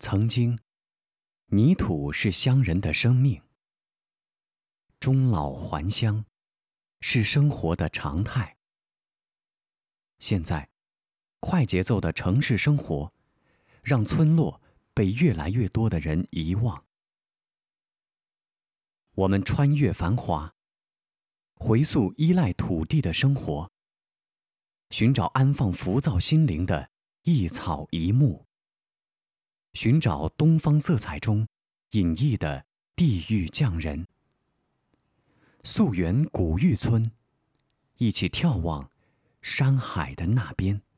曾经，泥土是乡人的生命，终老还乡是生活的常态。现在，快节奏的城市生活，让村落被越来越多的人遗忘。我们穿越繁华，回溯依赖土地的生活，寻找安放浮躁心灵的一草一木，寻找东方色彩中隐逸的地域匠人。溯源古玉村，一起眺望山海的那边。